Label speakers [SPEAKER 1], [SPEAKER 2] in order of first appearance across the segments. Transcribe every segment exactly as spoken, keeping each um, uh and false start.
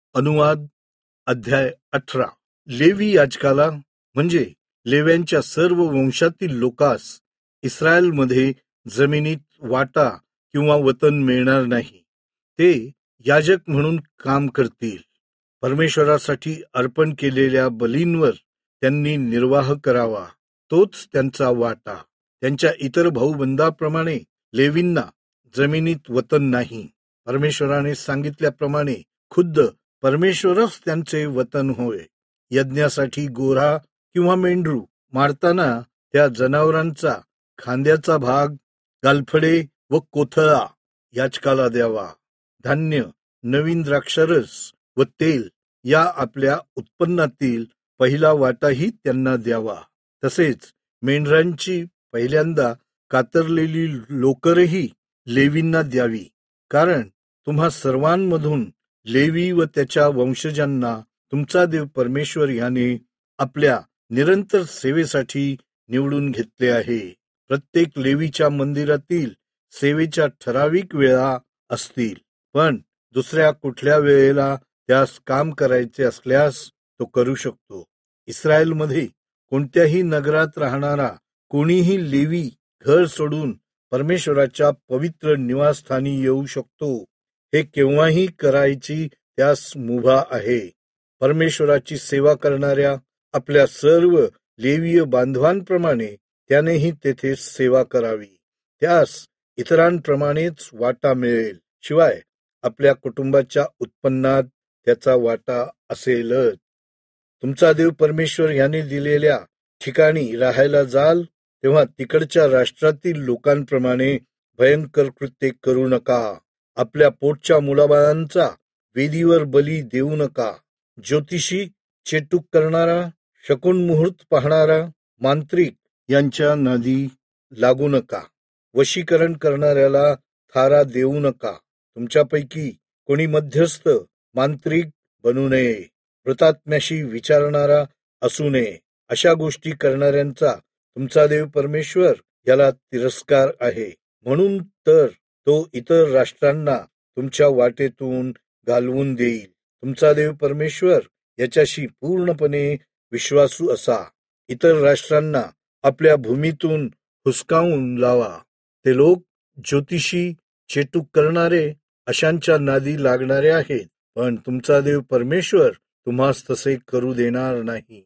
[SPEAKER 1] अनुवाद अध्याय अठरा. लेवी याजकाला म्हणजे लेव्यांच्या सर्व वंशातील लोकास इस्रायलमध्ये जमिनीत वाटा किंवा वतन मिळणार नाही. ते याजक म्हणून काम करतील. परमेश्वरासाठी अर्पण केलेल्या बलींवर त्यांनी निर्वाह करावा, तोच त्यांचा वाटा. त्यांच्या इतर भाऊबंदाप्रमाणे लेवींना जमिनीत वतन नाही. परमेश्वराने सांगितल्याप्रमाणे खुद्द परमेश्वरच त्यांचे वतन होय. यज्ञासाठी गोरा किंवा मेंढरू मारताना त्या जनावरांचा खांद्याचा भाग, गालफडे व कोथळा याजकाला द्यावा. धान्य, नवीन द्राक्षरस व तेल या आपल्या उत्पन्नातील पहिला वाटाही त्यांना द्यावा. तसेच मेंढरांची पहिल्यांदा कातरलेली लोकरही लेवींना द्यावी. कारण तुम्हा सर्वांमधून लेवी व त्याच्या वंशजांना तुमचा देव परमेश्वर याने आपल्या निरंतर सेवेसाठी निवडून घेतले आहे. प्रत्येक लेवीच्या मंदिरातील सेवेच्या ठराविक वेळा असतील, पण दुसऱ्या कुठल्या वेळेला त्यास काम करायचे असल्यास तो करू शकतो. इस्रायलमध्ये कोणत्याही नगरात राहणारा कोणीही लेवी घर सोडून परमेश्वराच्या पवित्र निवासस्थानी येऊ शकतो. हे केव्हाही करायची त्यास मुभा आहे. परमेश्वराची सेवा करणाऱ्या आपल्या सर्व लेवीय बांधवांप्रमाणे त्यानेही तेथे सेवा करावी. त्यास इतरांप्रमाणेच वाटा मिळेल. शिवाय आपल्या कुटुंबाच्या उत्पन्नात त्याचा वाटा असेलच. तुमचा देव परमेश्वर याने दिलेल्या ठिकाणी राहायला जाल तेव्हा तिकडच्या राष्ट्रातील लोकांप्रमाणे भयंकर कृत्ये करू नका. आपल्या पोटच्या मुलाबाळांचा वेदीवर बली देऊ नका. ज्योतिषी, चेटूक करणारा, शकुन मुहूर्त पाहणारा, मांत्रिक यांच्या नादी लागू नका. वशीकरण करणाऱ्याला थारा देऊ नका. तुमच्यापैकी कोणी मध्यस्थ मांत्रिक बनू नये. मृतात्म्याशी विचारणारा असू नये. अशा गोष्टी करणाऱ्यांचा तुमचा देव परमेश्वर याला तिरस्कार आहे. म्हणून तर तो इतर राष्ट्रांना तुमच्या वाटेतून घालवून देईल. तुमचा देव परमेश्वर याच्याशी पूर्णपणे विश्वासू असा. इतर राष्ट्रांना आपल्या भूमीतून हुसकावून लावा. ते लोक ज्योतिषी, चेटूक करणारे अशांच्या नादी लागणारे आहेत, पण तुमचा देव परमेश्वर तुम्हास तसे करू देणार नाही.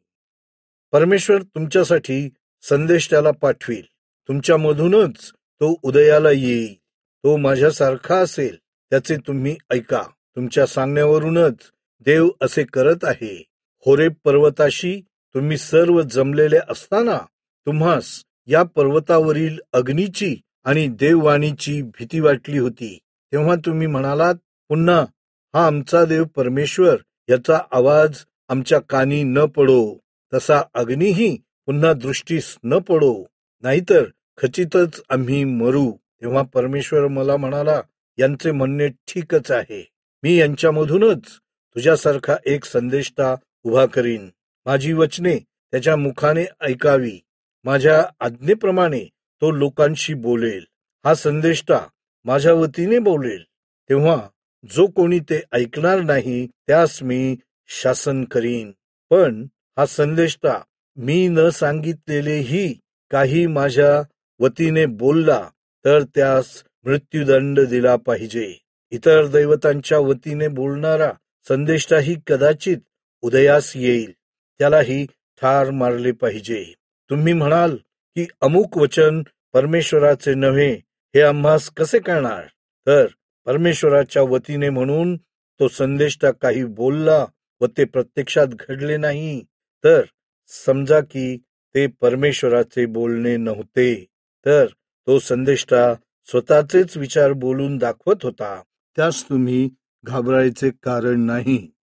[SPEAKER 1] परमेश्वर तुमच्यासाठी संदेष्टाला पाठवील. तुमच्यामधूनच तो उदयाला येईल. तो माझ्यासारखा असेल, त्याचे तुम्ही ऐका. तुमच्या सांगण्यावरूनच देव असे करत आहे. होरेब पर्वताशी तुम्ही सर्व जमलेले असताना तुम्हास या पर्वतावरील अग्नीची आणि देववाणीची भीती वाटली होती. तेव्हा तुम्ही म्हणालात, पुन्हा हा आमचा देव परमेश्वर याचा आवाज आमच्या कानी न पडो. तसा अग्नीही पुन्हा दृष्टीस न पडो, नाहीतर खचितच आम्ही मरू. तेव्हा परमेश्वर मला म्हणाला, यांचे म्हणणे ठीकच आहे. मी यांच्यामधूनच तुझ्यासारखा एक संदेष्टा उभा करीन. माझी वचने त्याच्या मुखाने ऐकावी. माझ्या आज्ञेप्रमाणे तो लोकांशी बोलेल. हा संदेष्टा माझ्या वतीने बोलेल. तेव्हा जो कोणी ते ऐकणार नाही त्यास मी शासन करीन. पण हा संदेष्टा मी न सांगितलेलेही काही माझ्या वतीने बोलला तर त्यास मृत्यूदंड दिला पाहिजे. इतर दैवतांच्या वतीने बोलणारा संदेष्टाही कदाचित उदयास येईल. त्यालाही ठार मारले पाहिजे. तुम्ही म्हणाल की अमुक वचन परमेश्वराचे नव्हे, हे आम्हास कसे कळणार? तर परमेश्वराच्या वतीने म्हणून तो संदेष्टा काही बोलला व ते प्रत्यक्षात घडले नाही, तर समजा की ते परमेश्वराचे बोलणे नव्हते. तर तो संदेष्टा स्वतःचेच विचार बोलून दाखवत होता. त्यास तुम्ही घाबरायचे कारण नाही.